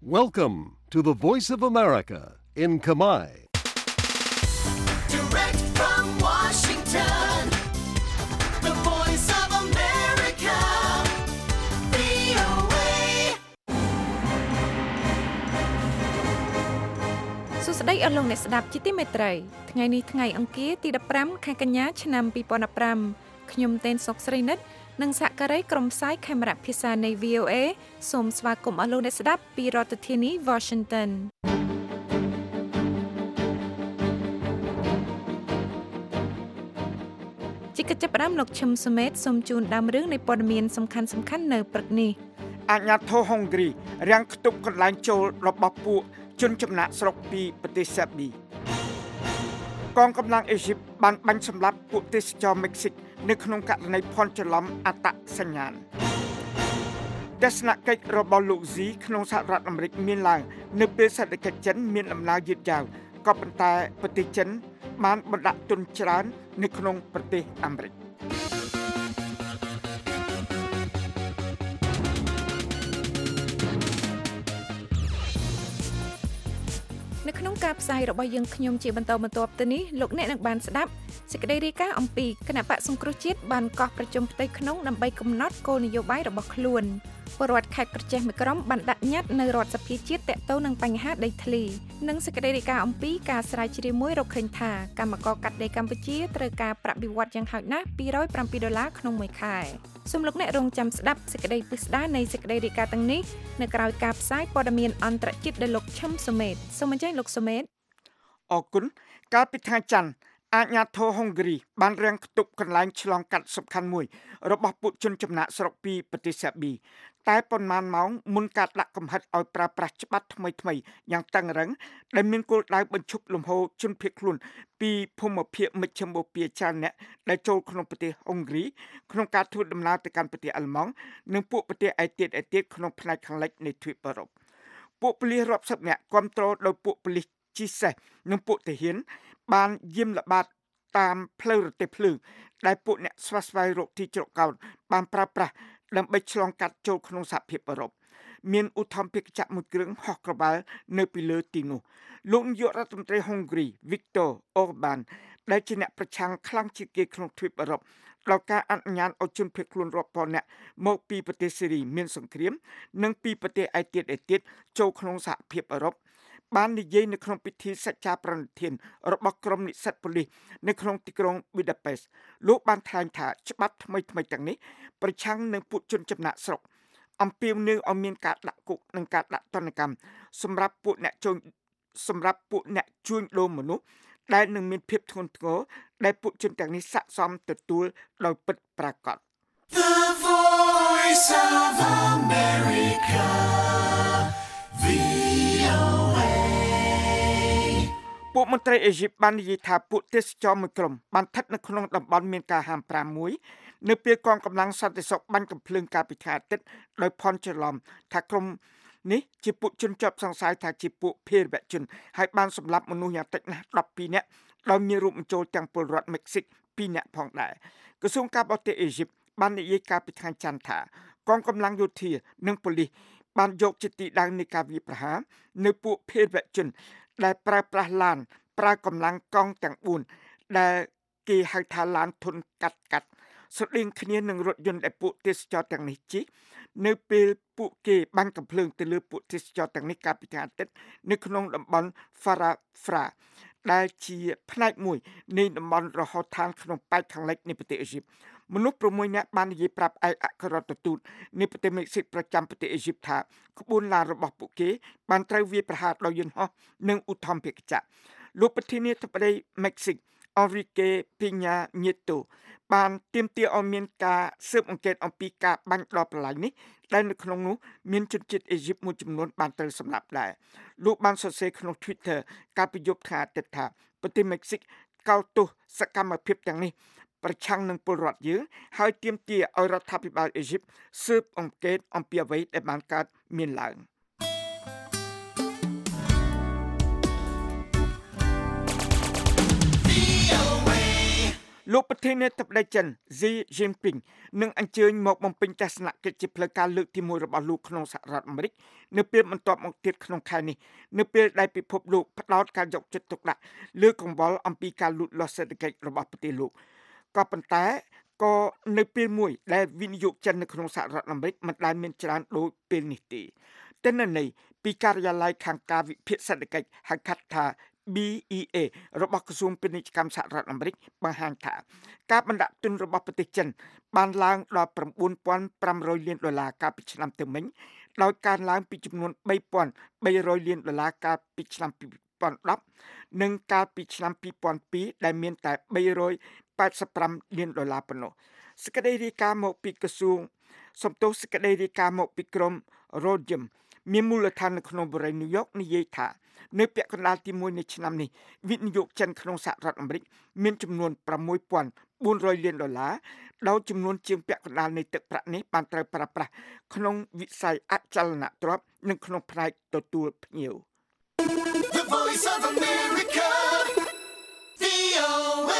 Welcome to the Voice of America in Khmer. Direct from Washington, the Voice of America, VOA. សួស្តីអស់លោកអ្នកស្ដាប់ជាទីមេត្រីថ្ងៃនេះថ្ងៃអង្គារទី15ខែកញ្ញាឆ្នាំ2015ខ្ញុំតេនសុកស្រីនិតនិងសហការីក្រុមផ្សាយខេមរៈភាសានៃ VOA សូមស្វាគមន៍អស់លោកអ្នកស្ដាប់ពីរដ្ឋធានី Washington ជាកិច្ចចាប់ផ្ដើមលោកឈឹមសុមេតសូមជូនដើមរឿងនៃព័ត៌មានសំខាន់ៗនៅព្រឹកនេះអាជ្ញាធរហុងគ្រីរាំងខ្ទប់កន្លែងចូលរបស់ពួកជនចំណាក់ស្រុកពីប្រទេសសេប៊ីកងកម្លាំងអេស៊ីបបានបាញ់សម្លាប់ពួកទេសចរមេក្ស៊ីកនៅក្នុងករណីភ័ន្តច្រឡំអត្តសញ្ញាណទស្សនកិច្ចរបស់លោកស៊ីក្នុងសហរដ្ឋអាមេរិកមានឡើងនៅពេលសេដ្ឋកិច្ចចិនមានដំណើរយឺតយ៉ាវក៏ប៉ុន្តែប្រទេសចិនបានបណ្ដាក់ទុនច្រើននៅក្នុងប្រទេសអាមេរិកនៅក្នុងការផ្សាយរបស់យើងខ្ញុំជាបន្តបន្ទាប់ទៅនេះលោកអ្នកនឹងបានស្ដាប់សេចក្តីរាយការណ៍អំពីគណៈបកសង្គ្រោះជាតិបានកោះប្រជុំផ្ទៃក្នុងដើម្បីកំណត់គោលនយោបាយរបស់ខ្លួនពលរដ្ឋខេត្តក្រចេះមួយក្រុមបានដាក់ញត្តិនៅរដ្ឋសភាជាតិទាក់ទងនឹងបញ្ហាដីធ្លីនិងសេចក្តីរាយការណ៍អំពីការស្រាវជ្រាវមួយរកឃើញថាកម្មករកាត់ដីកម្ពុជាត្រូវការប្រាក់បៀវត្សយ៉ាងហោចណាស់$207ក្នុងមួយខែសូមលោកអ្នករងចាំស្ដាប់សេចក្តីពិស្ដារនៃសេចក្តីរាយការណ៍ទាំងនេះនៅក្រៅការផ្សាយព័ត៌មានអន្តរជាតិដោយលោកឈឹមសុមេតសូមអញ្ជើញលោកសុមេតអរគុណកាលពីថ្ងៃច័ន្ទអាជ្ញាធរហុងគ្រីបានរាំងខ្ទប់កន្លែងឆ្លងកាត់សំខាន់មួយរបស់ពួកជនចំណាក់ស្រុកពីប្រទេសសេប៊ីតែប៉ុន្មានម៉ោងមុនការដាក់កំហិតឲ្យប្រើប្រាស់ច្បាប់ថ្មីយ៉ាងតឹងរ៉ឹងដែលមានគោលដៅបញ្ឈប់លំហូរជនភៀសខ្លួនពីភូមិភាគមជ្ឈិមបូព៌ាច្រើនអ្នកដែលចូលក្នុងប្រទេសហុងគ្រីក្នុងការធ្វើដំណើរទៅកាន់ប្រទេសអាល្លឺម៉ង់និងពួកប្រទេសឯទៀតក្នុងផ្នែកខាងលិចនៃទ្វីបអឺរ៉ុបពួកប៉ូលីសរាប់សិបនាក់គាំទ្រដោយពួកប៉ូលីសជីសេសនិងពួកទាហានបានយាមល្បាតតាមផ្លូវរទេះភ្លើងដែលពួកអ្នកស្វែងរកទីជ្រកកោនបានប្រើប្រាស់ដើម្បីឆ្លងកាត់ចូលក្នុងសហភាពអឺរ៉ុបមានឧទ្ធម្ភាគចក្រមួយគ្រឿងហោះក្របាល់នៅពីលើទីនោះលោកនាយករដ្ឋមន្ត្រីហុងគ្រី Viktor Orban ដែលជាអ្នកប្រឆាំងខ្លាំងជាងគេក្នុងទ្វីបអឺរ៉ុបដល់ការអនុញ្ញាតឲ្យជនភៀសខ្លួនរាប់ពាន់នាក់មកពីប្រទេសសេរីមានសង្គ្រាមនិងពីប្រទេសឯទៀតចូលក្នុងសហភាពអឺរ៉ុបបាននិយាយនៅក្នុងពិធីសច្ចាប្រណិធានរបស់ក្រុមនិស្សិតប៉ូលីសនៅក្នុងទីក្រុង Budapest លោកបានថ្លែងថាច្បាប់ថ្មីទាំងនេះប្រឆាំងនឹងពួកជនចំណាក់ស្រុកអំពាវនាវឲ្យមានការដាក់គុកនិងការដាក់ទណ្ឌកម្មសម្រាប់ពួកអ្នកជួញដូរមនុស្សដែលនឹងមានភាពធ្ងន់ធ្ងរដែលពួកជនទាំងនេះស័ក្តិសមទទួលដោយពិតប្រាកដ The Voice of America, VOA. ពួកមន្ត្រីអេស៊ីបបាននិយាយថាពួកទេសចរមួយក្រុមបានស្ថិតនៅក្នុងតំបន់មានការហាម5មួយនៅពេលកងកម្លាំងសន្តិសុខបាញ់កំភ្លើងកាលពីថ្ងៃអាទិត្យដោយភ័ន្តច្រឡំថាក្រុមនេះជាពួកជនជាប់សង្ស័យថាជាពួកភេរវជនហើយបានសម្លាប់មនុស្សយ៉ាងតិចណាស់12នាក់ដោយមានរួមបញ្ចូលទាំងពលរដ្ឋមិចស៊ិក2នាក់ផងដែរក្រសួងការបរទេសអេស៊ីបបាននិយាយកាលពីថ្ងៃច័ន្ទថាកងកម្លាំងយោធានិងប៉ូលីសបានយកជាទីតាំងនៃការវាយប្រហារនៅពួកភេរវជនដែលប្រើប្រាស់ឡានប្រើកម្លាំងកងទាំង4ដែលគេហៅថាឡានធុនកាត់ស្រដៀងគ្នានឹងរថយន្តដែលពួកទេសចរទាំងនេះជិះនៅពេលពួកគេបាញ់កំភ្លើងទៅលើពួកទេសចរទាំងនេះកាលពីថ្ងៃអាទិត្យនៅក្នុងតំបន់ Farafra ដែលជាផ្នែកមួយនៃតំបន់រហោឋានក្នុងប៉ែកខាងលិចនៃប្រទេសអេស៊ីបមនុស្ស6នាក់បាននិយាយប្រាប់ឯកអគ្គរដ្ឋទូតនៃប្រទេសមេក្ស៊ីកប្រចាំប្រទេសអេស៊ីបថាក្បួនឡានរបស់ពួកគេបានត្រូវវាយប្រហារដោយយន្តហោះនិងឧទ្ធម្ភាគចក្រលោកប្រធានាធិបតីមេក្ស៊ីក Enrique Peña Nieto បានទាមទារឲ្យមានការស៊ើបអង្កេតអំពីការបាញ់ដល់ប្រឡាយនេះដែលនៅក្នុងនោះមានជនជាតិអេស៊ីបមួយចំនួនបានត្រូវសម្លាប់ដែរលោកបានសរសេរក្នុង Twitter កាលពីយប់ថ្ងៃអាទិត្យថាប្រទេសមេក្ស៊ីកកោតទោសសកម្មភាពទាំងនេះប្រឆាំងនឹងពលរដ្ឋយើងហើយទាមទារឲ្យរដ្ឋាភិបាលអេស៊ីបស៊ើបអង្កេតអំពីអ្វីដែលបានកើតមានឡើងលោកប្រធានាធិបតីចិន Xi Jinping នឹងអញ្ជើញមកបំពេញទស្សនកិច្ចជាផ្លូវការលើកទី1របស់លោកក្នុងសហរដ្ឋអាមេរិកនៅពេលបន្ទាប់មកទៀតក្នុងខែនេះនៅពេលដែលពិភពលោកផ្ដោតការយកចិត្តទុកដាក់លើកង្វល់អំពីការលូតលាស់សេដ្ឋកិច្ចរបស់ប្រទេសលោកក៏ប៉ុន្តែក៏នៅពេលមួយដែលវិនិយោគចិននៅក្នុងសហរដ្ឋអាមេរិកមិនដែលមានច្រើនដូចពេលនេះទេទិន្នន័យពីការិយាល័យខាងការវិភាគសេដ្ឋកិច្ចហៅកាត់ថា BEA របស់ក្រសួងពាណិជ្ជកម្មសហរដ្ឋអាមេរិកបង្ហាញថាការបណ្ដាក់ទុនរបស់ប្រទេសចិនបានឡើងដល់ $9,500 លានកាលពីឆ្នាំទៅមិញដោយកើនឡើងពីចំនួន $3,300 លានកាលពីឆ្នាំ2010និងកាលពីឆ្នាំ2002ដែលមានតែ$385 លានប៉ុណ្ណោះសេចក្តីរាយការណ៍មកពីក្រសួងសេចក្តីរាយការណ៍មកពីក្រុម Rodium មានមូលដ្ឋាននៅក្នុងបរិយាញូវយ៉កនិយាយថានៅពាក់កណ្ដាលទី1នៃឆ្នាំនេះវិនិយោគចិនក្នុងសហរដ្ឋអាមេរិកមានចំនួន$6,400 លានដោយចំនួនជាងពាក់កណ្ដាលនៃទឹកប្រាក់នេះបានត្រូវប្រើប្រាស់ក្នុងវិស័យអចលនទ្រព្យនិងក្នុងផ្នែកទទួលភ្ញៀវ The Voice of America, VOA.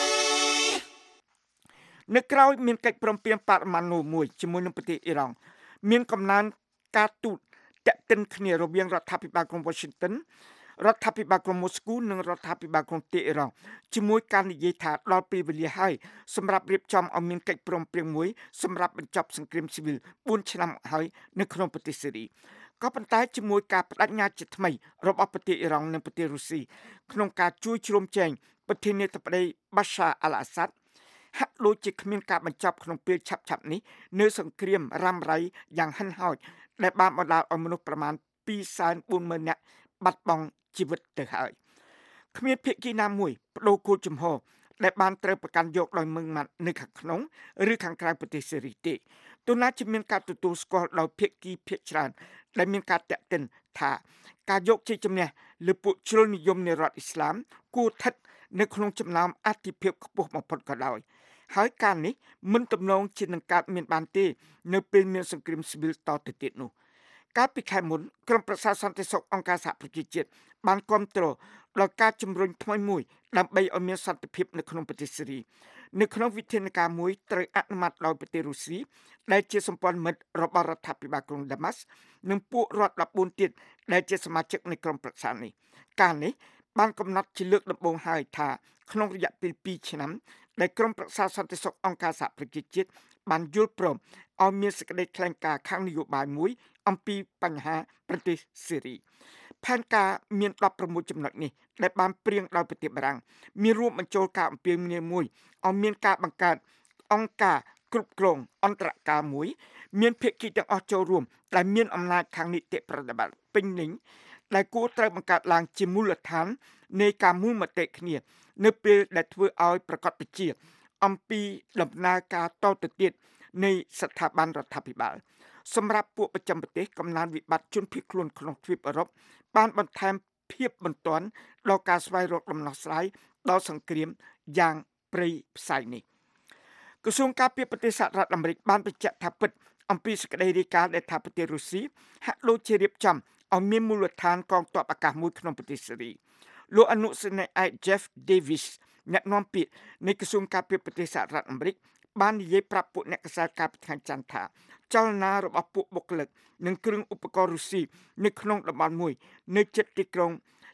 នៅក្រៅមានកិច្ចព្រមព្រៀងបរិមាណមួយជាមួយនឹងប្រទេសអ៊ីរ៉ង់មានកំណើនការទូតតាក់ទិនគ្នារវាងរដ្ឋាភិបាលក្រុង Washington រដ្ឋាភិបាលក្រុង Moscow និងរដ្ឋាភិបាលក្រុងទីអ៊ីរ៉ង់ជាមួយការនិយាយថាដល់ពេលវេលាហើយសម្រាប់រៀបចំឲ្យមានកិច្ចព្រមព្រៀងមួយសម្រាប់បញ្ចប់សង្គ្រាមស៊ីវិល4ឆ្នាំហើយនៅក្នុងប្រទេសស៊េរីក៏ប៉ុន្តែជាមួយការបដិញ្ញាជាថ្មីរបស់ប្រទេសអ៊ីរ៉ង់និងប្រទេសរុស្ស៊ីក្នុងការជួយជ្រោមជ្រែងប្រធានាធិបតី Bashar al-Assad ហាក់ដូចជាគ្មានការបញ្ចប់ក្នុងពេលឆាប់ៗនេះនៅសង្គ្រាមរ៉ាំរ៉ៃយ៉ាងហិនហោចដែលបានបណ្ដាលឲ្យមនុស្សប្រមាណ 240,000 នាក់បាត់បង់ជីវិតទៅហើយគ្មានភាគីណាមួយបដូរគោលជំហរដែលបានត្រូវប្រកាន់យកដោយម៉ឺងម៉ាត់នៅខាងក្នុងឬខាងក្រៅប្រទេសស៊េរីទេទោះណាជាមានការទទួលស្គាល់ដោយភាគីភាគច្រើនដែលមានការតាក់ទិនថាការយកជ័យជំនះលើពួកជ្រុលនិយមនៃរដ្ឋអ៊ីស្លាមគួរស្ថិតនៅក្នុងចំណោមអធិភាពខ្ពស់បំផុតក៏ដោយហើយការនេះមិនទំនងជានឹងកើតមានបានទេនៅពេលមានសង្គ្រាមស៊ីវិលតទៅទៀតនោះកាលពីខែមុនក្រុមប្រឹក្សាសន្តិសុខអង្គការសហប្រជាជាតិបានគាំទ្រដល់ការជំរុញថ្មីមួយដើម្បីឲ្យមានសន្តិភាពនៅក្នុងប្រទេសស៊េរីនៅក្នុងវិធានការមួយត្រូវអនុម័តដោយប្រទេសរុស្ស៊ីដែលជាសម្ព័ន្ធមិត្តរបស់រដ្ឋាភិបាលក្រុងដាម៉ាស់និងពួករដ្ឋ14ទៀតដែលជាសមាជិកនៃក្រុមប្រឹក្សានេះការនេះបានកំណត់ជាលើកដំបូងហើយថាក្នុងរយៈពេល2ឆ្នាំដែលក្រុមប្រឹក្សាសន្តិសុខអង្គការសហប្រជាជាតិបានយល់ព្រមឲ្យមានសេចក្តីថ្លែងការណ៍ខាងនយោបាយមួយអំពីបញ្ហាប្រទេសស៊េរីផែនការមាន16ចំណុចនេះដែលបានព្រៀងដោយប្រទេសបារាំងមានរួមបញ្ចូលការអំពាវនាវមួយឲ្យមានការបង្កើតអង្គការគ្រប់គ្រងអន្តរការមួយមានភាគីទាំងអស់ចូលរួមដែលមានអំណាចខាងនីតិប្រតិបត្តិពេញលេញដែលគួរត្រូវបង្កើតឡើងជាមូលដ្ឋាននៃការមូលមតិគ្នានៅពេលដែលធ្វើឲ្យប្រកបវិជ្ជាអំពីដំណើរការតទៅទៀតនៃស្ថាប័នរដ្ឋាភិបាលសម្រាប់ពួកប្រចាំប្រទេសកំណើនវិបត្តិជនភៀសខ្លួនក្នុងទ្វីបអឺរ៉ុបបានបន្ថែមភាពបន្ទាន់ដល់ការស្វែងរកដំណោះស្រាយដល់សង្គ្រាមយ៉ាងព្រៃផ្សៃនេះក្រសួងការពារប្រទេសសហរដ្ឋអាមេរិកបានបញ្ជាក់ថាពិតអំពីសេចក្តីរាយការណ៍ដែលថាប្រទេសរុស្ស៊ីហាក់ដូចជារៀបចំឲ្យមានមូលដ្ឋានកងទ័ពអាកាសមួយក្នុងប្រទេសស៊េរីលោកអនុសេនីយ៍ឯក Jeff Davis អ្នកនាំពាក្យនៃក្រសួងការពារប្រទេសសហរដ្ឋអាមេរិកបាននិយាយប្រាប់ពួកអ្នកកសែតកាលពីថ្ងៃច័ន្ទថាចលនារបស់ពួកបុគ្គលិកនិងគ្រឿងឧបករណ៍រុស្ស៊ីនៅក្នុងតំបន់មួយនៅជិតទីក្រុង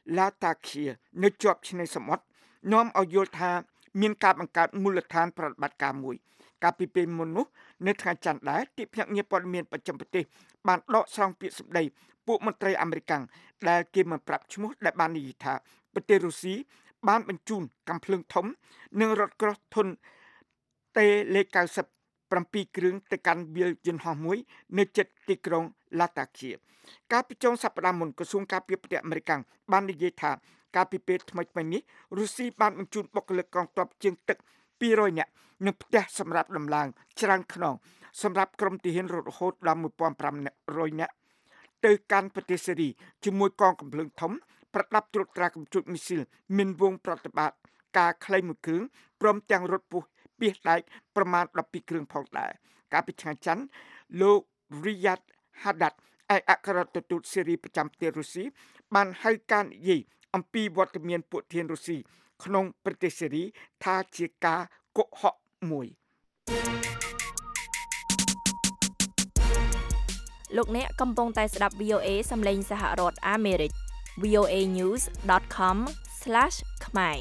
Latakia នៅជាប់ឆ្នេរសមុទ្រនាំឲ្យយល់ថាមានការបង្កើតមូលដ្ឋានប្រតិបត្តិការមួយកាលពីពេលមុននោះនៅថ្ងៃច័ន្ទដែរទីភ្នាក់ងារព័ត៌មានបច្ចឹមប្រទេសបានដកស្រង់ពាក្យសម្ដីពួកមន្ត្រីអាមេរិកដែលគេមិនប្រាប់ឈ្មោះដែលបាននិយាយថាប្រទេសរុស្ស៊ីបានបញ្ជូនកាំភ្លើងធំនិងរថក្រោះធុនតេលេខ97គ្រឿងទៅកាន់វាលយន្តហោះមួយនៅជិតទីក្រុង Latakia កាលពីចុងសប្តាហ៍មុនក្រសួងការពារប្រទេសអាមេរិកបាននិយាយថាកាលពីពេលថ្មីៗនេះរុស្ស៊ីបានបញ្ជូនបុគ្គលិកកងទ័ពជើងទឹក200នាក់និងផ្ទះសម្រាប់ដំឡើងច្រើនខ្នងសម្រាប់ក្រុមទាហានរហូតដល់1,500នាក់ទៅកាន់ប្រទេសស៊េរីជាមួយកងកម្លាំងធំប្រដាប់ត្រួតត្រាកម្ពុជាមីស៊ីលមានវងប្រតិបត្តិការខ្លីមួយគ្រឿងព្រមទាំងរថពុះពីដែកប្រមាណ12គ្រឿងផងដែរកាលពីថ្ងៃច័ន្ទលោក Riyad Haddad ឯកអគ្គរដ្ឋទូតស៊េរីប្រចាំប្រទេសរុស្ស៊ីបានហៅការនិយាយអំពីវត្តមានពួកទាហានរុស្ស៊ីក្នុងប្រទេសស៊េរីថាជាការកុហកមួយលោកអ្នកកំពុងតែស្ដាប់ VOA សំឡេងសហរដ្ឋអាមេរិក voanews.com/khmer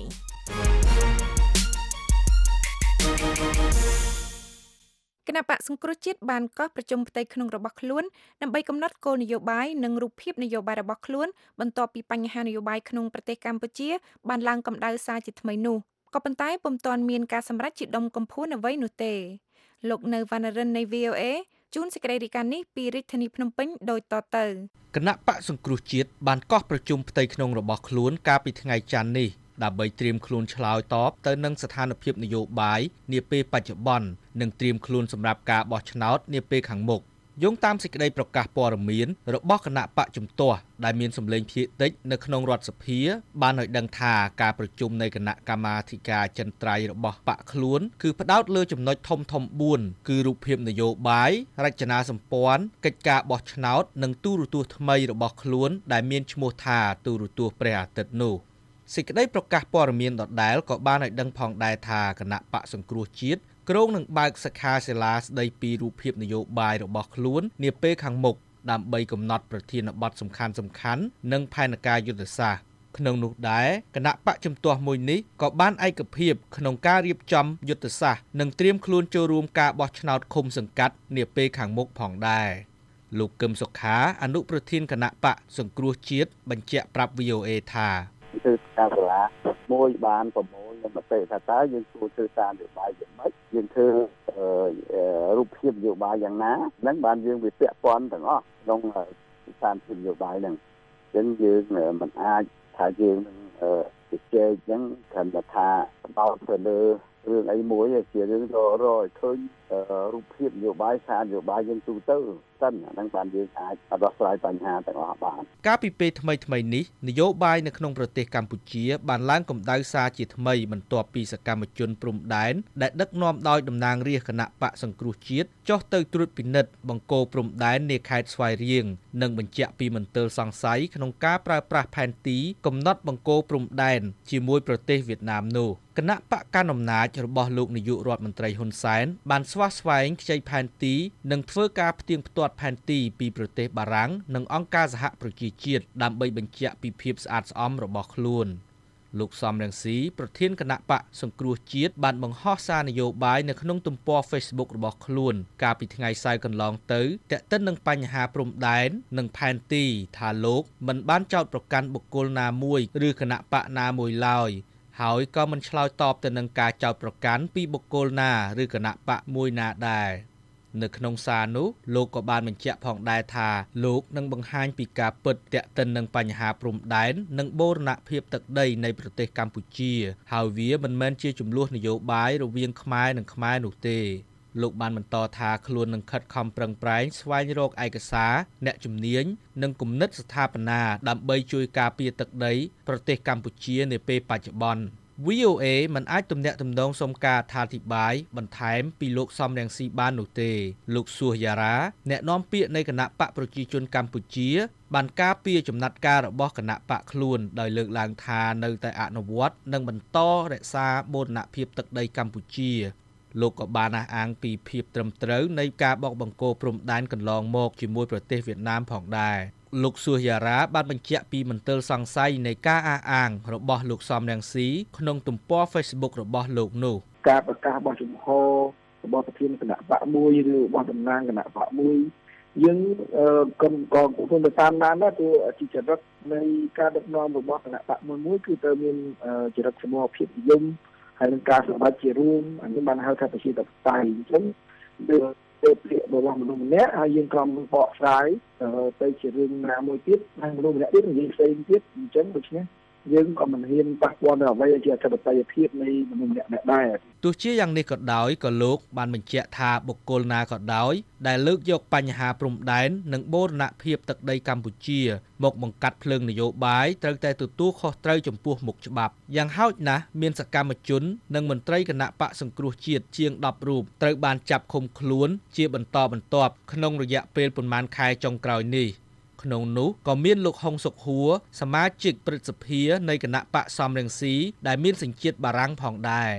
គណៈបកសង្គ្រោះជាតិបានកោះប្រជុំផ្ទៃក្នុងរបស់ខ្លួនដើម្បីកំណត់គោលនយោបាយនិងរូបភាពនយោបាយរបស់ខ្លួនបន្ទាប់ពីបញ្ហានយោបាយក្នុងប្រទេសកម្ពុជាបានឡើងកម្ដៅសារជាថ្មីនោះក៏ប៉ុន្តែពុំទាន់មានការសម្រេចជាដុំកំភួនអ្វីនោះទេលោកនៅវណ្ណរិននៃ VOA ជួនសេចក្តីរាយការណ៍នេះពីរាជធានីភ្នំពេញដូចតទៅគណៈបកសង្គ្រោះជាតិបានកោះប្រជុំផ្ទៃក្នុងរបស់ខ្លួនកាលពីថ្ងៃច័ន្ទនេះដើម្បីត្រៀមខ្លួនឆ្លើយតបទៅនឹងស្ថានភាពនយោបាយនាពេលបច្ចុប្បន្ននិងត្រៀមខ្លួនសម្រាប់ការបោះឆ្នោតនាពេលខាងមុខយោងតាមសេចក្តីប្រកាសព័ត៌មានរបស់គណៈបកជំទាស់ដែលមានសម្លេងភាគតិចនៅក្នុងរដ្ឋសភាបានឲ្យដឹងថាការប្រជុំនៃគណៈកម្មាធិការចិនត្រៃរបស់បកខ្លួនគឺផ្ដោតលើចំណុចធំ4គឺរូបភាពនយោបាយរចនាសម្ព័ន្ធកិច្ចការបោះឆ្នោតនិងទូរទស្សន៍ថ្មីរបស់ខ្លួនដែលមានឈ្មោះថាទូរទស្សន៍ព្រះអាទិត្យនោះសេចក្តីប្រកាសព័ត៌មានដដែលក៏បានឲ្យដឹងផងដែរថាគណៈបកសង្គ្រោះជាតិក្រុងនឹងបើកសិក្ខាសាលាស្ដីពីរូបភាពនយោបាយរបស់ខ្លួននាពេលខាងមុខដើម្បីកំណត់ប្រធានបទសំខាន់និងផែនការយុទ្ធសាស្ត្រក្នុងនោះដែរគណៈបកជំទាស់មួយនេះក៏បានឯកភាពក្នុងការរៀបចំយុទ្ធសាស្ត្រនិងត្រៀមខ្លួនចូលរួមការបោះឆ្នោតឃុំសង្កាត់នាពេលខាងមុខផងដែរលោកកឹមសុខាអនុប្រធានគណៈបកសង្គ្រោះជាតិបញ្ជាក់ប្រាប់ VOA ថាគឺការសាលាមួយបានប្រមូលនៅមតិថាតើយើងគួរធ្វើតាមនយោបាយយ៉ាងម៉េចយើងធ្វើរូបភាពនយោបាយយ៉ាងណាហ្នឹងបានយើងវាពាក់ព័ន្ធទាំងអស់ក្នុងស្ថានភាពនយោបាយហ្នឹងអញ្ចឹងយើងមិនអាចថាយើងនឹងជជែកអញ្ចឹងគ្រាន់តែថាបោកទៅលើរឿងអីមួយជារឿងរកឲ្យឃើញរូបភាពនយោបាយសារនយោបាយយើងទូទៅសិនហ្នឹងបានយើងអាចដោះស្រាយបញ្ហាទាំងអស់បានកាលពីពេលថ្មីនេះនយោបាយនៅក្នុងប្រទេសកម្ពុជាបានឡើងកម្ដៅសារជាថ្មីបន្ទាប់ពីសកម្មជនព្រំដែនដែលដឹកនាំដោយតំណាងរាស្ត្រគណៈបកសង្គ្រោះជាតិចុះទៅត្រួតពិនិត្យបង្គោលព្រំដែននៃខេត្តស្វាយរៀងនិងបញ្ជាក់ពីមន្ទិលសង្ស័យក្នុងការប្រើប្រាស់ផែនទីកំណត់បង្គោលព្រំដែនជាមួយប្រទេសវៀតណាមនោះគណៈបកកណ្ដាលអំណាចរបស់លោកនាយករដ្ឋមន្ត្រីហ៊ុនសែនបានស្វាស្វែងខ្ចីផែនទីនិងធ្វើការផ្ទៀងផ្ទាត់ផែនទីពីប្រទេសបារាំងនិងអង្គការសហប្រជាជាតិដើម្បីបញ្ជាក់ពីភាពស្អាតស្អំរបស់ខ្លួនលោកសំរងស៊ីប្រធានគណៈបកសង្គ្រោះជាតិបានបង្ហោះសារនយោបាយនៅក្នុងទំព័រ Facebook របស់ខ្លួនកាលពីថ្ងៃសៅរ៍កន្លងទៅទាក់ទិននឹងបញ្ហាព្រំដែននិងផែនទីថាលោកមិនបានចោទប្រកាន់បុគ្គលណាមួយឬគណៈបកណាមួយឡើយហើយក៏មិនឆ្លើយតបទៅនឹងការចោទប្រកាន់ពីបុគ្គលណាឬគណៈបកមួយណាដែរនៅក្នុងសារនោះលោកក៏បានបញ្ជាក់ផងដែរថាលោកនឹងបង្ហាញពីការពិតទាក់ទិននឹងបញ្ហាព្រំដែននិងបូរណភាពទឹកដីនៃប្រទេសកម្ពុជាហើយវាមិនមែនជាជម្លោះនយោបាយរវាងខ្មែរនិងខ្មែរនោះទេលោកបានបន្តថាខ្លួននឹងខិតខំប្រឹងប្រែងស្វែងរកឯកសារអ្នកជំនាញនិងគំនិតស្ថាបនាដើម្បីជួយការពារទឹកដីប្រទេសកម្ពុជានាពេលបច្ចុប្បន្នVOA មិនអាចទំនាក់ទំនងសុំការអធិប្បាយបន្ថែមពីលោកសំរងស៊ីបាននោះទេលោកសួសយ៉ារ៉ាអ្នកនាំពាក្យនៃគណៈបកប្រជាជនកម្ពុជាបានការពារចំណាត់ការរបស់គណៈបកខ្លួនដោយលើកឡើងថានៅតែអនុវត្តនិងបន្តរក្សាបូរណភាពទឹកដីកម្ពុជាលោកក៏បានអះអាងពីភាពត្រឹមត្រូវនៃការបោកបង្គោលព្រំដែនកន្លងមកជាមួយប្រទេសវៀតណាមផងដែរលោកសួសយ៉ារ៉ាបានបញ្ជាក់ពីមន្ទិលសង្ស័យនៃការអះអាងរបស់លោកសំរងស៊ីក្នុងទំព័រ Facebook របស់លោកនោះការប្រកាសរបស់ជំហររបស់ប្រធានគណៈបកមួយឬរបស់តំណាងគណៈបកមួយយើងក៏គង់ទៅតាមបានដែរគឺជាចរិតនៃការដឹកនាំរបស់គណៈបកមួយគឺទៅមានចរិតសមរភាពនិយមហើយនឹងការសម្រេចជារួមអានេះបានហៅថាប្រជាធិបតេយ្យអញ្ចឹងដូចពាក្យរបស់មនុស្សម្នាក់ហើយយើងក្រំបកស្រាយទៅជារឿងណាមួយទៀតហើយមនុស្សម្នាក់ទៀតនិយាយផ្សេងទៀតអញ្ចឹងដូច្នេះយើងក៏មិនហ៊ានប៉ះពាល់ដល់អ្វីជាអធិបតេយ្យភាពនៃមនុស្សម្នាក់ដែរទោះជាយ៉ាងនេះក៏ដោយក៏លោកបានបញ្ជាក់ថាបុគ្គលណាក៏ដោយដែលលើកយកបញ្ហាព្រំដែននិងបូរណភាពទឹកដីកម្ពុជាមកបង្កាត់ភ្លើងនយោបាយត្រូវតែទទួលខុសត្រូវចំពោះមុខច្បាប់យ៉ាងហោចណាស់មានសកម្មជននិងមន្ត្រីគណៈបកសង្គ្រោះជាតិជាង10រូបត្រូវបានចាប់ឃុំខ្លួនជាបន្តបន្ទាប់ក្នុងរយៈពេលប្រមាណខែចុងក្រោយនេះក្នុងនោះក៏មានលោកហុងសុកហួរសមាជិកព្រឹទ្ធសភានៃគណៈបកសំរងស៊ីដែលមានសញ្ជាតិបារាំងផងដែរ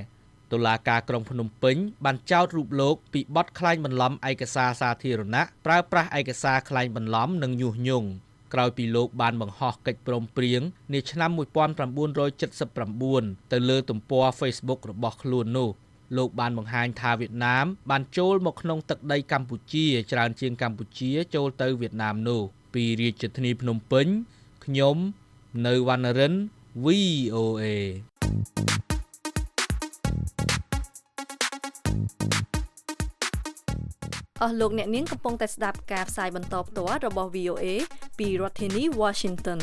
តុលាការក្រុងភ្នំពេញបានចោទរូបលោកពីបទក្លែងបន្លំឯកសារសាធារណៈប្រើប្រាស់ឯកសារក្លែងបន្លំនិងញុះញង់ក្រោយពីលោកបានបង្ហោះកិច្ចព្រមព្រៀងនាឆ្នាំ1979ទៅលើទំព័រ Facebook របស់ខ្លួននោះលោកបានបង្ហាញថាវៀតណាមបានចូលមកក្នុងទឹកដីកម្ពុជាច្រើនជាងកម្ពុជាចូលទៅវៀតណាមនោះពីរាជធានីភ្នំពេញខ្ញុំនៅវណ្ណរិន VOA អស់លោកអ្នកនាងកំពុងតែស្ដាប់ការផ្សាយបន្តផ្ទាល់របស់ VOA ពីរដ្ឋធានី Washington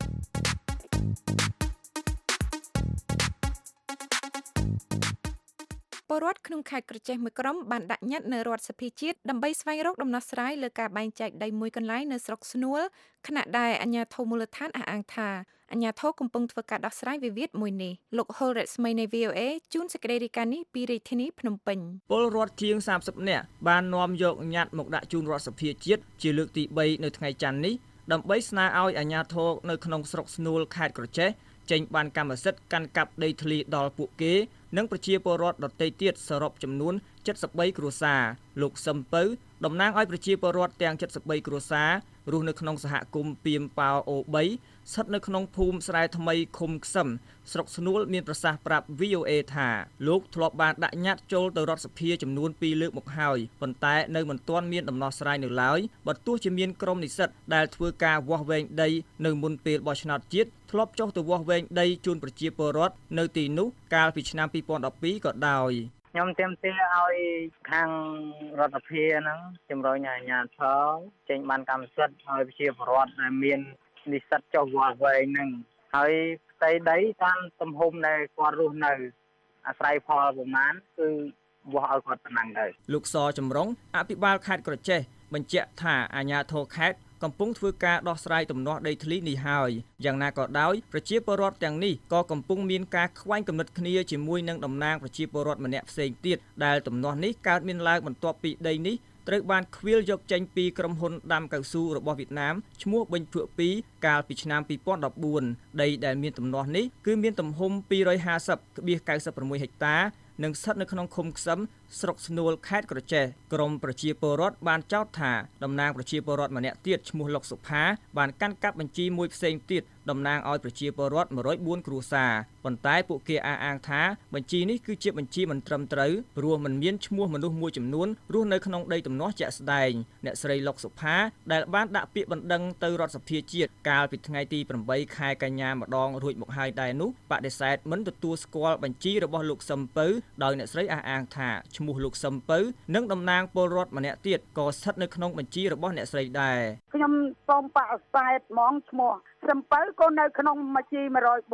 ពលរដ្ឋក្នុងខេត្តក្រចេះមួយក្រុមបានដាក់ញត្តិនៅរដ្ឋសភាជាតិដើម្បីស្វែងរកដំណោះស្រាយលើការបែងចែកដីមួយកន្លែងនៅស្រុកស្នួលខណៈដែលអាជ្ញាធរមូលដ្ឋានអះអាងថាអាជ្ញាធរកំពុងធ្វើការដោះស្រាយវិវាទមួយនេះលោកហុលរស្មីនៃ VOA ជួនសេចក្តីរាយការណ៍នេះពីរាជធានីភ្នំពេញពលរដ្ឋជាង30នាក់បាននាំយកញត្តិមកដាក់ជូនរដ្ឋសភាជាតិជាលើកទី3នៅថ្ងៃច័ន្ទនេះដើម្បីស្នើឲ្យអាជ្ញាធរនៅក្នុងស្រុកស្នួលខេត្តក្រចេះចេញបានកម្មសិទ្ធិកាន់កាប់ដីធ្លីដល់ពួកគេនិងប្រជាពលរដ្ឋដទៃទៀតសរុបចំនួន73គ្រួសារលោកសឹមពៅតំណាងឲ្យប្រជាពលរដ្ឋទាំង73គ្រួសាររស់នៅក្នុងសហគមន៍ពីមប៉ាអូ3ស្ថិតនៅក្នុងភូមិស្រែថ្មីឃុំខ្សឹមស្រុកស្នួលមានប្រសាសន៍ប្រាប់ VOA ថាលោកធ្លាប់បានដាក់ញត្តិចូលទៅរដ្ឋសភាចំនួន2លើកមកហើយប៉ុន្តែនៅមិនទាន់មានដំណោះស្រាយនៅឡើយបើទោះជាមានក្រុមនិស្សិតដែលធ្វើការវាស់វែងដីនៅមុនពេលបោះឆ្នោតជាតិធ្លាប់ចុះទៅវាស់វែងដីជូនប្រជាពលរដ្ឋនៅទីនោះកាលពីឆ្នាំ2012ក៏ដោយខ្ញុំទាមទារឲ្យខាងរដ្ឋាភិបាលហ្នឹងជំរុញឲ្យអាជ្ញាធរចេញបានកម្មសិទ្ធិឲ្យប្រជាពលរដ្ឋដែលមាននិស្សិតចុះវាស់វែងហ្នឹងហើយផ្ទៃដីតាមទំហំដែលគាត់រស់នៅអាស្រ័យផលប្រមាណគឺវាស់ឲ្យគាត់ប៉ុណ្ណឹងទៅលោកសចម្រុងអភិបាលខេត្តក្រចេះបញ្ជាក់ថាអាជ្ញាធរខេត្តកំពុងធ្វើការដោះស្រាយទំនាស់ដីធ្លីនេះហើយយ៉ាងណាក៏ដោយប្រជាពលរដ្ឋទាំងនេះក៏កំពុងមានការខ្វែងគំនិតគ្នាជាមួយនឹងតំណាងប្រជាពលរដ្ឋម្នាក់ផ្សេងទៀតដែលទំនាស់នេះកើតមានឡើងបន្ទាប់ពីដីនេះត្រូវបានឃ្វាលយកចេញពីក្រុមហ៊ុនដាំកៅស៊ូរបស់វៀតណាមឈ្មោះបេញភក់2កាលពីឆ្នាំ2014ដីដែលមានទំនាស់នេះគឺមានទំហំ 250.96 ហិកតានិងស្ថិតនៅក្នុងឃុំខ្សឹមស្រុកស្នួលខេត្តក្រចេះក្រមប្រជាពលរដ្ឋបានចោទថាតំណាងប្រជាពលរដ្ឋម្នាក់ទៀតឈ្មោះលោកសុផាបានកាន់កាប់បញ្ជីមួយផ្សេងទៀតតំណាងឲ្យប្រជាពលរដ្ឋ104គ្រួសារប៉ុន្តែពួកគេអះអាងថាបញ្ជីនេះគឺជាបញ្ជីមិនត្រឹមត្រូវព្រោះมันមានឈ្មោះមនុស្សមួយចំនួនរស់នៅក្នុងដីទំនាស់ជាក់ស្ដែងអ្នកស្រីលោកសុផាដែលបានដាក់ពាក្យបណ្ដឹងទៅរដ្ឋសភាជាតិកាលពីថ្ងៃទី8ខែកញ្ញាម្ដងរួចមកហើយដែរនោះបដិសេធមិនទទួលស្គាល់បញ្ជីរបស់លោកសឹមពៅដោយអ្នកស្រីអះអាងថាឈ្មោះលោកសឹមពៅនិងតំណាងពលរដ្ឋម្នាក់ទៀតក៏ស្ថិតនៅក្នុងបញ្ជីរបស់អ្នកស្រីដែរខ្ញុំសូមបដិសេធហ្មងឈ្មោះសឹមពៅក៏នៅក្នុងបញ្ជី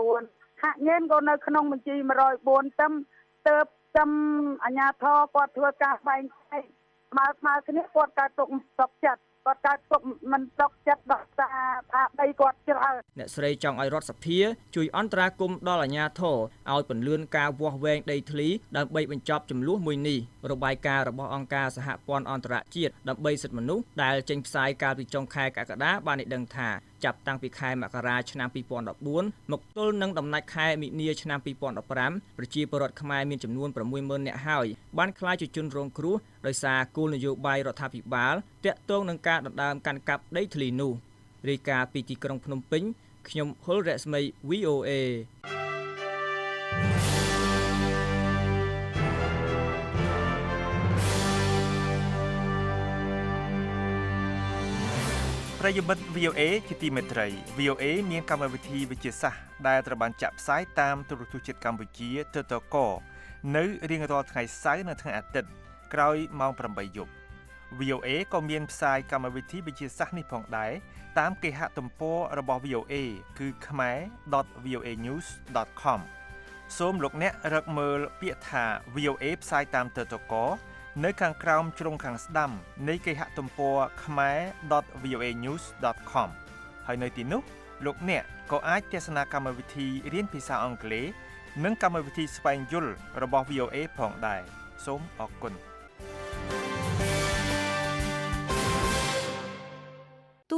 104ហាក់ញៀនក៏នៅក្នុងបញ្ជី104ទៅអាជ្ញាធរគាត់ធ្វើការបែងចែកស្មើគ្នាគាត់កើតទុកស្រុកចិត្តគាត់កើតទុកមិនស្រុកចិត្តដល់ថាដីគាត់ច្រើនអ្នកស្រីចង់ឲ្យរដ្ឋសភាជួយអន្តរាគមន៍ដល់អាជ្ញាធរឲ្យពន្លឿនការវាស់វែងដីធ្លីដើម្បីបញ្ចប់ចំនួនមួយនេះរបាយការណ៍របស់អង្គការសហព័ន្ធអន្តរជាតិដើម្បីសិទ្ធិមនុស្សដែលចេញផ្សាយកាលពីចុងខែកក្កដាបានឲ្យដឹងថាចាប់តាំងពីខែមករាឆ្នាំ2014មកទល់នឹងដំណាច់ខែមិនិនាឆ្នាំ2015ប្រជាពលរដ្ឋខ្មែរមានចំនួន 60000 នាក់ហើយបានក្លាយជាជនរងគ្រោះដោយសារគោលនយោបាយរដ្ឋាភិបាលទាក់ទងនឹងការដណ្ដើមកាន់កាប់ដីធ្លីនោះរាយការណ៍ពីទីក្រុងភ្នំពេញខ្ញុំហុលរស្មី VOA ប្រិយមិត្ត VOA ជាទីមេត្រី VOA មានកម្មវិធីវិទ្យាសាស្ត្រដែលត្រូវបានចាក់ផ្សាយតាមទូរទស្សន៍ជាតិកម្ពុជា TTK នៅរៀងរាល់ថ្ងៃសៅរ៍និងថ្ងៃអាទិត្យក្រោយម៉ោង 8 យប់ VOA ក៏មានផ្សាយកម្មវិធីវិទ្យាសាស្ត្រនេះផងដែរតាមគេហទំព័ររបស់ VOA គឺ khmer.voanews.com សូមលោកអ្នករកមើលពាក្យថា VOA ផ្សាយតាម TTKនៅខាងក្រោមជ្រុងខាងស្ដាំនៃគេហទំព័រ khmer.voanews.com ហើយនៅទីនោះលោកអ្នកក៏អាចទស្សនាកម្មវិធីរៀនភាសាអង់គ្លេសនិងកម្មវិធីស្វែងយល់របស់ VOA ផងដែរសូមអរគុណតួ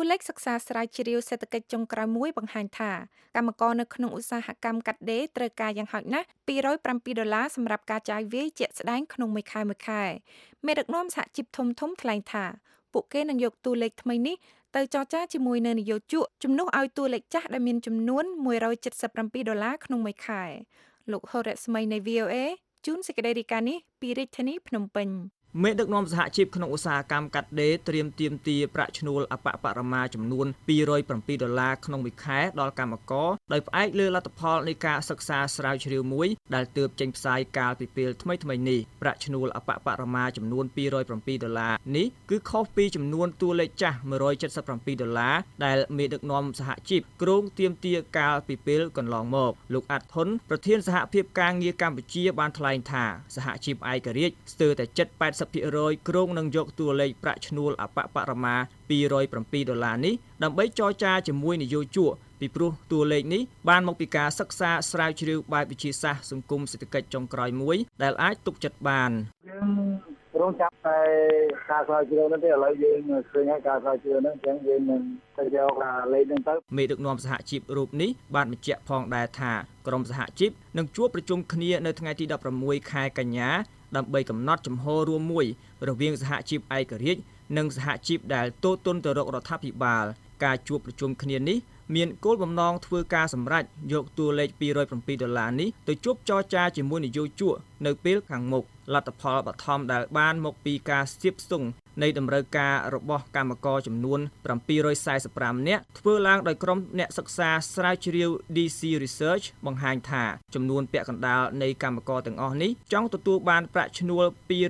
លេខសិក្សាស្រាវជ្រាវសេដ្ឋកិច្ចចុងក្រោយមួយបង្ហាញថាកម្មករនៅក្នុងឧស្សាហកម្មកាត់ដេរត្រូវការយ៉ាងហោចណាស់$207សម្រាប់ការចាយវាយជាក់ស្ដែងក្នុងមួយខែមេដឹកនាំសហជីពធំថ្លែងថាពួកគេនឹងយកតួលេខថ្មីនេះទៅចរចាជាមួយនៅនយោជកជំនួសឲ្យតួលេខចាស់ដែលមានចំនួន$177ក្នុងមួយខែលោកហូរ៉េស្មីនៃ VOA ជូនសេចក្តីរាយការណ៍នេះពីរាជធានីភ្នំពេញមេដឹកនាំសហជីពក្នុងឧស្សាហកម្មកាត់ដេរត្រៀមទាមទារប្រាក់ឈ្នួលអបបរមាចំនួន$207ក្នុងមួយខែដល់កម្មករដោយផ្អែកលើលទ្ធផលនៃការសិក្សាស្រាវជ្រាវមួយដែលទើបចេញផ្សាយកាលពីពេលថ្មីនេះប្រាក់ឈ្នួលអបបរមាចំនួន$207នេះគឺខុសពីចំនួនតួលេខចាស់$177ដែលមេដឹកនាំសហជីពគ្រោងទាមទារកាលពីពេលកន្លងមកលោកអាត់ធុនប្រធានសហភាពការងារកម្ពុជាបានថ្លែងថាសហជីពឯករាជ្យស្ទើរតែ80% គ្រោងនឹងយកតួលេខប្រាក់ឈ្នួលអបបរមា$207នេះដើម្បីចរចាជាមួយនយោជកពីព្រោះតួលេខនេះបានមកពីការសិក្សាស្រាវជ្រាវបែបវិទ្យាសាស្ត្រសង្គមសេដ្ឋកិច្ចចុងក្រោយមួយដែលអាចទុកចិត្តបានយើងរងចាំតែការស្រាវជ្រាវនោះទេឥឡូវយើងឃើញហើយការស្រាវជ្រាវនោះអញ្ចឹងយើងនឹងទៅយកលេខហ្នឹងទៅមេដឹកនាំសហជីពរូបនេះបានបញ្ជាក់ផងដែរថាក្រុមសហជីពនឹងជួបប្រជុំគ្នានៅថ្ងៃទី16ខែកញ្ញាដើម្បីកំណត់ជំហររួមមួយរវាងសហជីពឯករាជ្យនិងសហជីពដែលទោទណ្ឌទៅរករដ្ឋាភិបាលការជួបប្រជុំគ្នានេះមានគោលបំណងធ្វើការសម្រេចយកតួលេខ$207នេះទៅជួបចរចាជាមួយនយោជកនៅពេលខាងមុខលទ្ធផលបឋមដែលបានមកពីការស្ទាបស្ទង់នៃតម្រូវការរបស់កម្មករចំនួន745នាក់ធ្វើឡើងដោយក្រុមអ្នកសិក្សាស្រាវជ្រាវ DC Research បង្ហាញថាចំនួនពាក់កណ្ដាលនៃកម្មករទាំងអស់នេះចង់ទទួលបានប្រាក់ឈ្នួល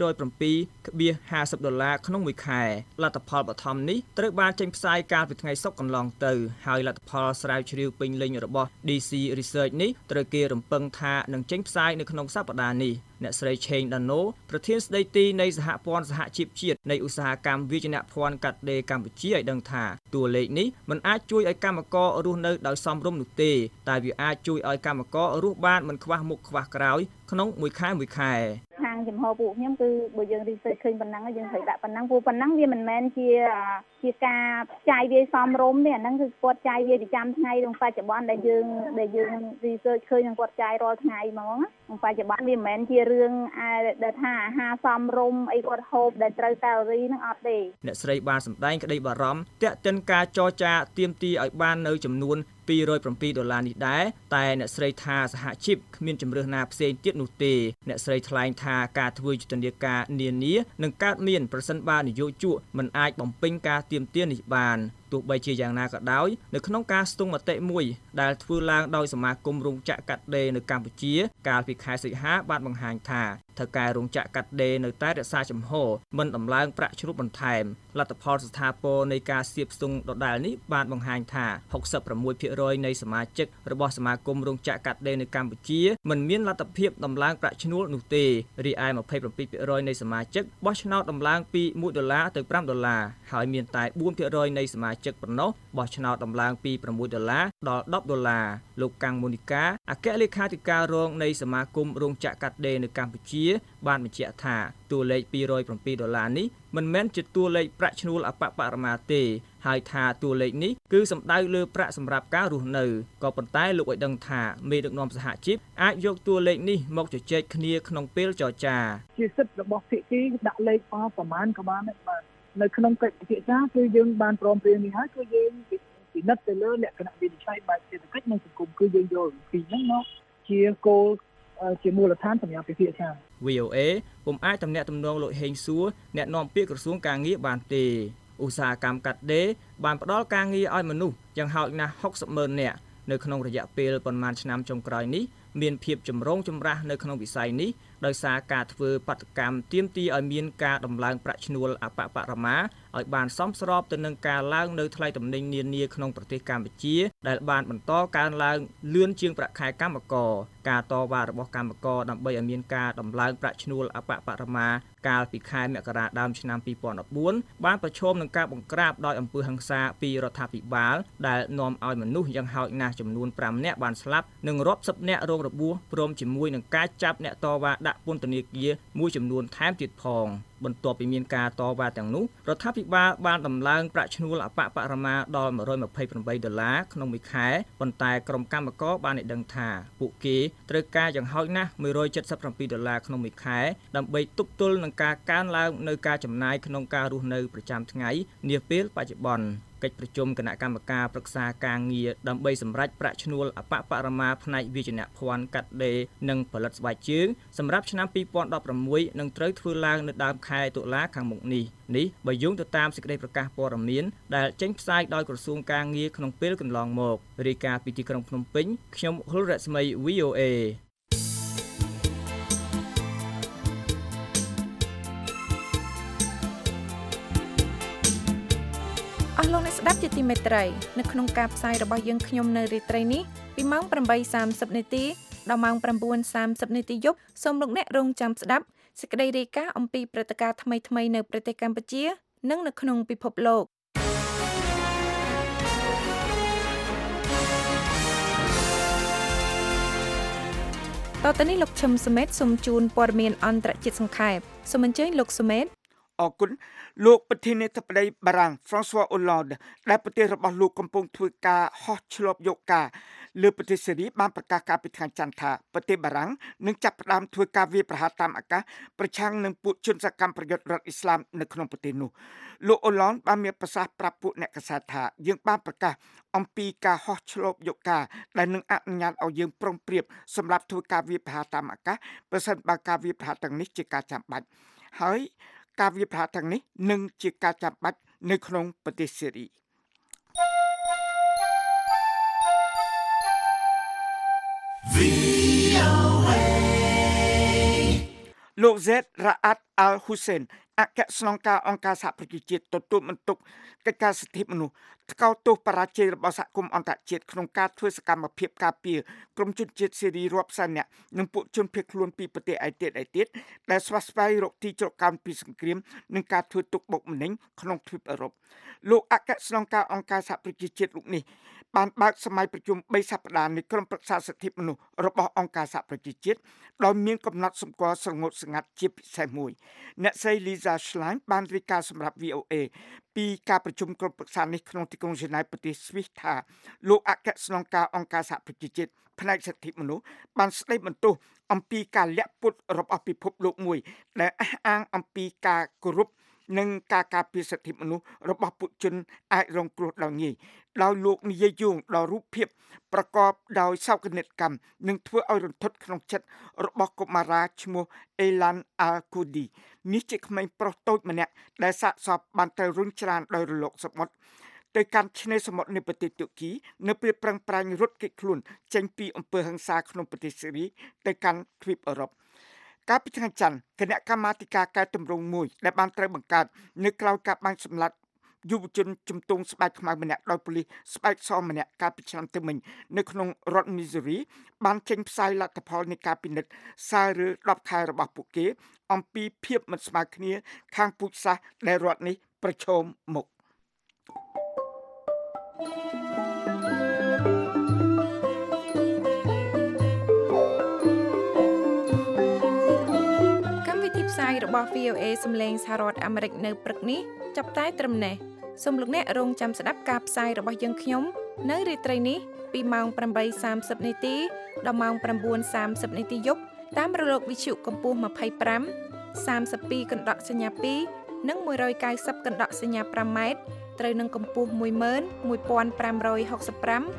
$207.50ក្នុងមួយខែលទ្ធផលបឋមនេះត្រូវបានចេញផ្សាយកាលពីថ្ងៃសុក្រកន្លងទៅហើយលទ្ធផលស្រាវជ្រាវពេញលេញរបស់ DC Research នេះត្រូវគេរំពឹងថានឹងចេញផ្សាយនៅក្នុងសប្តាហ៍នេះអ្នកស្រីឆេងដាណូប្រធានស្ដីទីនៃសហព័ន្ធសហជីពជាតិនៃឧស្សាហកម្មវិជ្ជាភ័ណ្ឌកាត់ដេរកម្ពុជាឲ្យដឹងថាតួលេខនេះមិនអាចជួយឲ្យកម្មកររស់នៅដោយសមរម្យនោះទេតែវាអាចជួយឲ្យកម្មកររស់បានមិនខ្វះមុខខ្វះក្រោយក្នុងមួយខែខាងចំហពួកខ្ញុំគឺបើយើង research ឃើញប៉ុណ្ណឹងយើងត្រូវដាក់ប៉ុណ្ណឹងព្រោះប៉ុណ្ណឹងវាមិនមែនជាការចាយវាយសមរម្យទេអាហ្នឹងគឺគាត់ចាយវាយប្រចាំថ្ងៃក្នុងបច្ចុប្បន្នដែលយើង research ឃើញនឹងគាត់ចាយរាល់ថ្ងៃហ្មងក្នុងបច្ចុប្បន្នវាមិនមែនជារឿងដែលថាអាហារសមរម្យអីគាត់ហូបដែលត្រូវកាឡូរីហ្នឹងអត់ទេអ្នកស្រីបានសម្ដែងក្តីបារម្ភទាក់ទិនការចរចាទាមទារឲ្យបាននៅចំនួន$207នេះដែរតែអ្នកស្រីថាសហជីពគ្មានជំរើសណាផ្សេងទៀតនោះទេអ្នកស្រីថ្លែងថាការធ្វើយុទ្ធនាការនានានឹងកើតមានប្រសិនបើនយោជកមិនអាចបំពេញការទាមទារនេះបានទោះបីជាយ៉ាងណាក៏ដោយនៅក្នុងការស្ទង់មតិមួយដែលធ្វើឡើងដោយសមាគមរោងចក្រកាត់ដេរនៅកម្ពុជាកាលពីខែសីហាបានបង្ហាញថាថៅកែរោងចក្រកាត់ដេរនៅតែរក្សាចំហមិនដំឡើងប្រាក់ឈ្នួលបន្ថែមលទ្ធផលស្ថាពរនៃការស្ទាបស្ទង់ដដែលនេះបានបង្ហាញថា 66% នៃសមាជិករបស់សមាគមរោងចក្រកាត់ដេរនៅកម្ពុជាមិនមានលទ្ធភាពដំឡើងប្រាក់ឈ្នួលនោះទេរីឯ 27% នៃសមាជិកបោះឆ្នោតដំឡើងពី$1ទៅ$5ហើយមានតែ 4% នៃសមាជិកប៉ុណ្ណោះបោះឆ្នោតដំឡើងពី$6ដល់$10លោកកាំងមូនីកាអគ្គលេខាធិការរងនៃសមាគមរោងចក្រកាត់ដេរនៅកម្ពុជាបានបញ្ជាក់ថាតួលេខ$207នេះមិនមែនជាតួលេខប្រាក់ឈ្នួលអបបរមាទេហើយថាតួលេខនេះគឺសំដៅលើប្រាក់សម្រាប់ការរស់នៅក៏ប៉ុន្តែលោកឲ្យដឹងថាមេដឹកនាំសហជីពអាចយកតួលេខនេះមកជជែកគ្នាក្នុងពេលចរចាជាសិទ្ធិរបស់ភាគីដាក់លេខប្រមាណក៏បានដែរបាទនៅក្នុងកិច្ចពិភាក្សាគឺយើងបានព្រមព្រៀងនេះហើយគឺយើងពិនិត្យទៅលើលក្ខណៈវិនិច្ឆ័យបែបសេដ្ឋកិច្ចនិងសង្គមគឺយើងយកពីហ្នឹងមកជាគោលជាមូលដ្ឋានសម្រាប់ពិភាក្សា VOA ពុំអាចតំណាក់តំណងលោកហេងសួរអ្នកនាំពាក្យក្រសួងការងារបានទេឧស្សាហកម្មកាត់ដេរបានផ្ដល់ការងារឲ្យមនុស្សយ៉ាងហោចណាស់60,000នាក់នៅក្នុងរយៈពេលប្រមាណឆ្នាំចុងក្រោយនេះមានភាពចម្រូងចម្រាសនៅក្នុងវិស័យនេះដោយសារការធ្វើបាតកម្មទាមទារឲ្យមានការដំឡើងប្រាក់ឈ្នួលអបបរមាឲ្យបានសមស្របទៅនឹងការឡើងនៅថ្លៃទំនិញនានាក្នុងប្រទេសកម្ពុជាដែលបានបន្តកើនឡើងលឿនជាងប្រាក់ខែកម្មករការតវ៉ារបស់កម្មករដើម្បីឲ្យមានការដំឡើងប្រាក់ឈ្នួលអបបរមាកាលពីខែមករាដើមឆ្នាំ2014បានប្រឈមនឹងការបង្ក្រាបដោយអំពើហិង្សាពីរដ្ឋាភិបាលដែលនាំឲ្យមនុស្សយ៉ាងហោចណាស់ចំនួន5នាក់បានស្លាប់និងរាប់សិបនាក់រងរបួសព្រមជាមួយនឹងការចាប់អ្នកតវ៉ាដាក់ពន្ធនាគារមួយចំនួនថែមទៀតផងបន្ទាប់ពីមានការតវ៉ាទាំងនោះរដ្ឋាភិបាលបានដំឡើងប្រាក់ឈ្នួលអបបរមាដល់$128ក្នុងមួយខែប៉ុន្តែក្រុមកម្មករបានឲ្យដឹងថាពួកគេត្រូវការយ៉ាងហោចណាស់$177ក្នុងមួយខែដើម្បីទប់ទល់នឹងការកើនឡើងនៅការចំណាយក្នុងការរស់នៅប្រចាំថ្ងៃនាពេលបច្ចុប្បន្នកិច្ចប្រជុំគណៈកម្មការប្រឹក្សាការងារដើម្បីសម្រេចប្រាក់ឈ្នួលអបបរមាផ្នែកវិជ្ជាភ័ណ្ឌកាត់ដេរនិងផលិតស្បែកជើងសម្រាប់ឆ្នាំ2016នឹងត្រូវធ្វើឡើងនៅដើមខែតុលាខាងមុខនេះបើយោងទៅតាមសេចក្តីប្រកាសព័ត៌មានដែលចេញផ្សាយដោយក្រសួងការងារក្នុងពេលកន្លងមករាយការណ៍ពីទីក្រុងភ្នំពេញខ្ញុំហុលរស្មី VOA អស់លោកអ្នកស្ដាប់ជាទីមេត្រីនៅក្នុងការផ្សាយរបស់យើងខ្ញុំនៅរាត្រីនេះពីម៉ោង 8:30 នាទីដល់ម៉ោង 9:30 នាទីយប់សូមលោកអ្នករងចាំស្ដាប់សេចក្តីរាយការណ៍អំពីព្រឹត្តិការណ៍ថ្មីៗនៅប្រទេសកម្ពុជានិងនៅក្នុងពិភពលោកតទៅនេះលោកឈឹមសុមេតសូមជូនព័ត៌មានអន្តរជាតិសង្ខេបសូមអញ្ជើញលោកសុមេតអរគុណលោកប្រធានាធិបតីបារាំង François Hollande ដែលប្រទេសរបស់លោកកំពុងធ្វើការហោះឆ្លប់យកការលើប្រទេសសេរីបានប្រកាសការពីថ្ងៃច័ន្ទថាប្រទេសបារាំងនឹងចាប់ផ្ដើមធ្វើការវាយប្រហារតាមអាកាសប្រឆាំងនឹងពួកជនសកម្មប្រយុទ្ធរដ្ឋអ៊ីស្លាមនៅក្នុងប្រទេសនោះលោក Hollande បានមានប្រសាសន៍ប្រាប់ពួកអ្នកកាសែតថាយើងបានប្រកាសអំពីការហោះឆ្លប់យកការដែលនឹងអនុញ្ញាតឲ្យយើងប្រុងប្រៀបសម្រាប់ធ្វើការវាយប្រហារតាមអាកាសប្រសិនបើការវាយប្រហារទាំងនេះជាការចាំបាច់ហើយការវាយប្រហារទាំងនេះនឹងជាការចាំបាច់នៅក្នុងប្រទេសសេរីលោក Zaid Ra'ad Al-Hussein អគ្គស្នងការអង្គការសហប្រជាជាតិទទួលបន្ទុកកិច្ចការសិទ្ធិមនុស្សថ្កោលទោសបរាជ័យរបស់សហគមន៍អន្តរជាតិក្នុងការធ្វើសកម្មភាពការពារក្រុមជនជាតិសេរីរាប់សែននាក់និងពួកជនភៀសខ្លួនពីប្រទេសឯទៀតដែលស្វះស្វែងរកទីជ្រកកោនពីសង្គ្រាមនិងការធ្វើទុកបុកម្នេញក្នុងទ្វីបអឺរ៉ុបលោកអគ្គស្នងការអង្គការសហប្រជាជាតិលោកនេះបានបើកសម័យប្រជុំ3សប្តាហ៍នៃក្រុមប្រឹក្សាសិទ្ធិមនុស្សរបស់អង្គការសហប្រជាជាតិដោយមានកំណត់សម្គាល់ស្រងត់ស្ងាត់ជាពិសេសមួយអ្នកស្រី Lisa Schlein បានរាយការណ៍សម្រាប់ VOA ពីការប្រជុំក្រុមប្រឹក្សានេះក្នុងទីក្រុង Geneva ប្រទេសស្វីសថាលោកអគ្គស្នងការអង្គការសហប្រជាជាតិផ្នែកសិទ្ធិមនុស្សបានស្ដីបន្ទោសអំពីការលាក់ពុតរបស់ពិភពលោកមួយដែលអះអាងអំពីការគោរពនិងការការពារសិទ្ធិមនុស្សរបស់ពួកជនអាចរងគ្រោះដោយងាយដោយលោកនិយាយយោងដល់រូបភាពប្រកបដោយសោកនាដកម្មនិងធ្វើឲ្យរន្ធត់ក្នុងចិត្តរបស់កុមារាឈ្មោះ Aylan Al-Kurdi នេះជាក្មេងប្រុសតូចម្នាក់ដែលសាកសពបានត្រូវរុញច្រានដោយរលកសមុទ្រទៅកាន់ឆ្នេរសមុទ្រនៃប្រទេសទូគីនៅពេលប្រឹងប្រែងរត់គេចខ្លួនចេញពីអំពើហិង្សាក្នុងប្រទេសសេរីទៅកាន់ទ្វីបអឺរ៉ុបកាលពីថ្ងៃច័ន្ទគណៈកម្មាធិការកែតម្រង់មួយដែលបានត្រូវបង្កើតនៅក្រៅការបាញ់សម្លាប់យុវជនជំទង់ស្បែកខ្មៅម្នាក់ដោយប៉ូលីសស្បែកសម្នាក់កាលពីឆ្នាំទៅមិញនៅក្នុងរដ្ឋ Missouri បានចេញផ្សាយលទ្ធផលនៃការពិនិត្យសាររឿង10ខែរបស់ពួកគេអំពីភាពមិនស្មើគ្នាខាងពូជសាសន៍ដែលរដ្ឋនេះប្រឈមមុខផ្សាយរបស់ VOA សំឡេងសហរដ្ឋអាមេរិកនៅព្រឹកនេះចាប់តែត្រឹមនេះសូមលោកអ្នករងចាំស្ដាប់ការផ្សាយរបស់យើងខ្ញុំនៅរាត្រីនេះពីម៉ោង 8:30 នាទីដល់ម៉ោង 9:30 នាទីយប់តាមរលកវិទ្យុកម្ពស់ 25 32 កណ្ដកសញ្ញា 2 និង 190 កណ្ដកសញ្ញា 5 ម៉ែត្រត្រូវនឹងកម្ពស់ 11565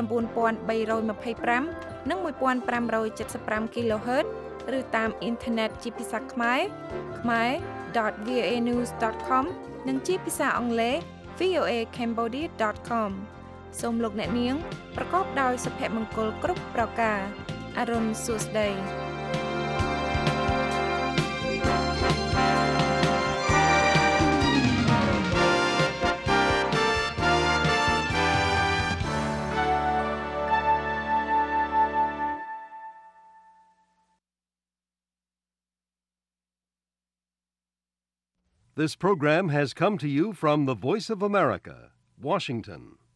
9325 និង 1575 kHzឬតាមអ៊ីនធឺណិតជាភាសាខ្មែរ khmer.voanews.com និងជាភាសាអង់គ្លេស voacambodia.com សូមលោកអ្នកនាងប្រកបដោយសុភមង្គលគ្រប់ប្រការអរុនសួស្តី This program has come to you from the Voice of America, Washington.